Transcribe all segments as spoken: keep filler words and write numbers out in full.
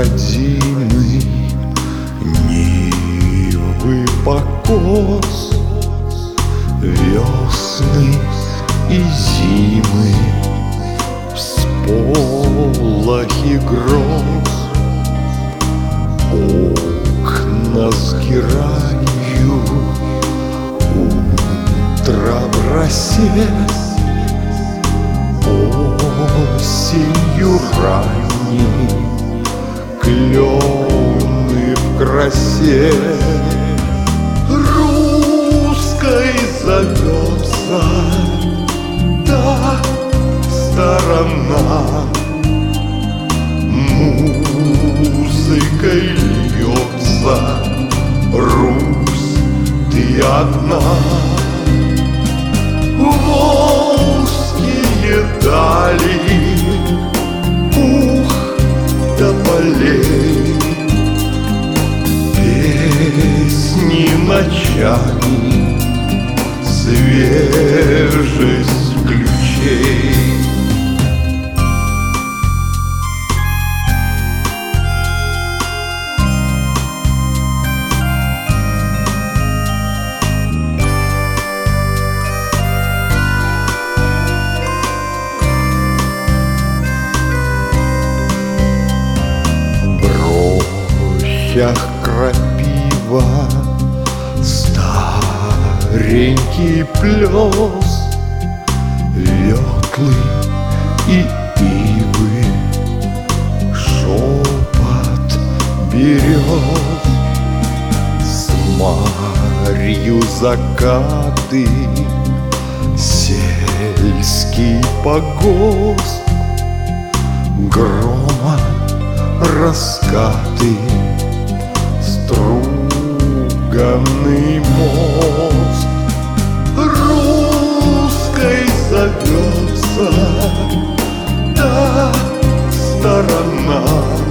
родимый Нивы покос, весны и зимы, всполохи гроз. Окна сгираю, утро в росе, осенью ранней клены в красе. Русской зовется та сторона, музыкой льется Русь, ты одна. Волжские дали, пух до полей, песни ночами, свежесть ключей. В рощах крапива, старенький плес, ветлы и ивы, шепот берез. С марью закаты, сельский погост, грома раскаты, струганный мост. Русской зовется та сторона,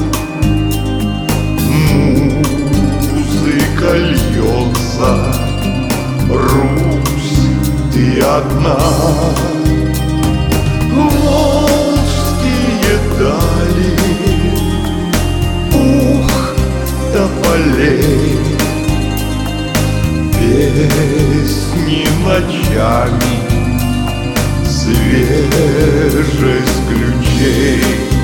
музыка льется, Русь, ты одна. Волжские дали, пух до полей, песни ночами, свежесть ключей.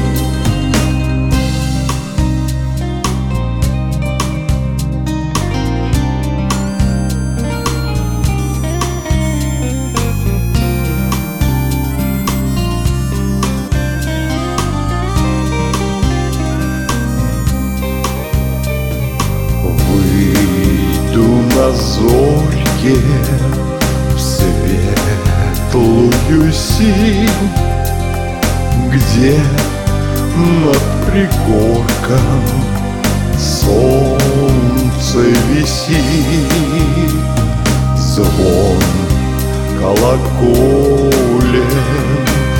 На зорьке в светлую синь, где над пригорком солнце висит. Звон колоколен,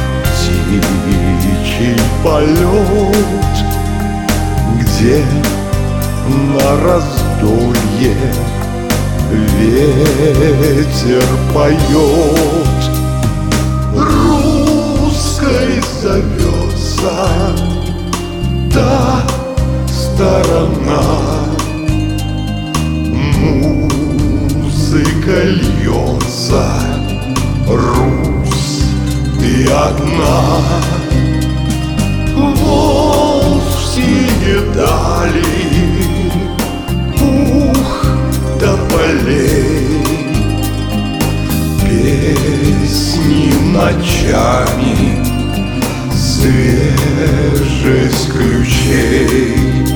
птичий полет, где на раздолье ветер поет. Русской зовется та сторона, музыка льется, Русь, ты одна. Волжские дали, пух до полей, песни ночами, свежесть ключей.